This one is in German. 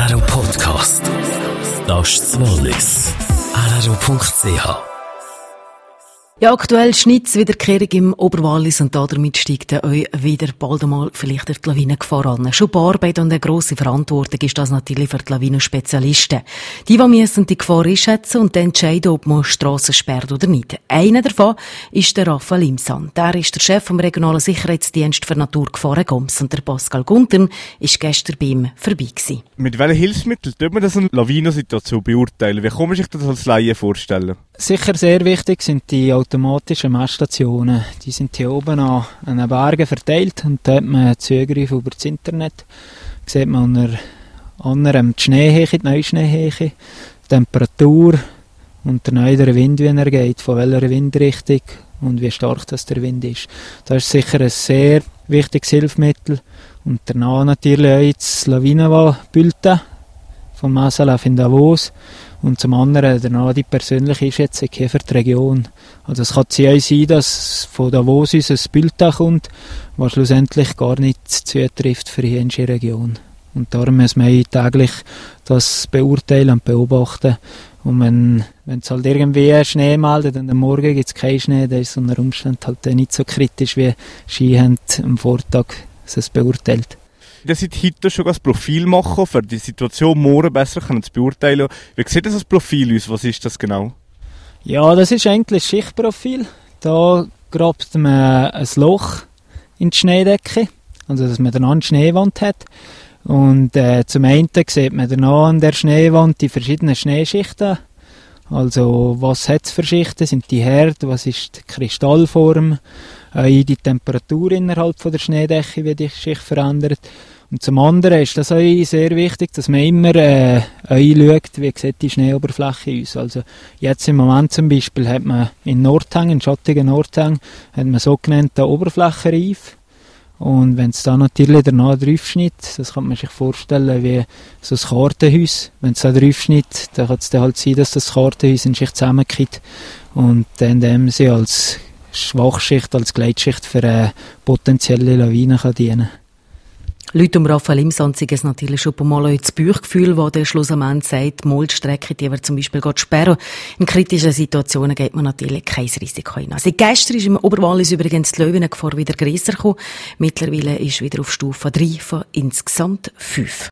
RRO Podcast. Das ist das Wallis. RRO.ch. Ja, aktuell schnitzt Wiederkehrung im Oberwallis und damit steigt euch wieder bald einmal vielleicht die Lawinengefahr an. Schon die Arbeit und eine grosse Verantwortung ist das natürlich für die Lawinenspezialisten. Die müssen die Gefahr einschätzen und dann entscheiden, ob man Strassen sperrt oder nicht. Einer davon ist der Raphael Imsan. Der ist der Chef vom regionalen Sicherheitsdienst für Naturgefahren Goms und der Pascal Guntern ist gestern bei ihm vorbei gewesen. Mit welchen Hilfsmitteln tut man das eine Lawinensituation beurteilen? Wie kann man sich das als Laie vorstellen? Sicher sehr wichtig sind die automatischen Messstationen. Die sind hier oben an den Bergen verteilt und da hat man Zugriff über das Internet. Da sieht man unter anderem die Schneehöhe, die Neuschneehöhe, die Temperatur und der neue Wind, wie er geht, von welcher Windrichtung und wie stark das der Wind ist. Das ist sicher ein sehr wichtiges Hilfsmittel. Und danach natürlich auch das Lawinenbulletin vom SLF in Davos. Und zum anderen danach die persönliche Einschätzung hier für die Region. Also es kann sein, dass von Davos uns ein Bulletin kommt, was schlussendlich gar nicht zutrifft für die unsere Region. Und darum müssen wir täglich das beurteilen und beobachten. Und wenn es halt irgendwie Schnee meldet und am Morgen gibt es keinen Schnee, dann ist es unter Umständen halt nicht so kritisch, wie Skihändler am Vortag es beurteilt. Ihr seid heute schon ein Profil machen, für die Situation morgen besser zu beurteilen. Wie sieht das Profil aus? Was ist das genau? Ja, das ist eigentlich ein Schichtprofil. Da grabt man ein Loch in die Schneedecke, also dass man dann eine Schneewand hat. Und zum einen sieht man dann an der Schneewand die verschiedenen Schneeschichten. Also was hat es für Schichten? Sind die Herde? Was ist die Kristallform? Die Temperatur innerhalb von der Schneedecke, wie die Schicht verändert. Und zum anderen ist das auch sehr wichtig, dass man immer schaut, wie sieht die Schneeoberfläche aus. Also jetzt im Moment zum Beispiel hat man in Nordhang, in schattigen Nordhang, hat man sogenannten Oberflächenreif. Und wenn es da natürlich danach draufschnitt, das kann man sich vorstellen wie so ein Kartenhaus. Wenn es da draufschnitt, dann kann es dann halt sein, dass das Kartenhaus in sich zusammenkippt und dann dem sie als Schwachschicht, als Gleitschicht für eine potenzielle Lawine kann dienen. Leute um Raphael Imsan sind es natürlich schon mal das Bauchgefühl, das der Schluss am Ende sagt, die Moldstrecke, die wir zum Beispiel sperren. In kritischen Situationen geht man natürlich kein Risiko ein. Also gestern ist im Oberwallis übrigens die Lawinengefahr wieder grösser gekommen. Mittlerweile ist wieder auf Stufe 3 von insgesamt 5.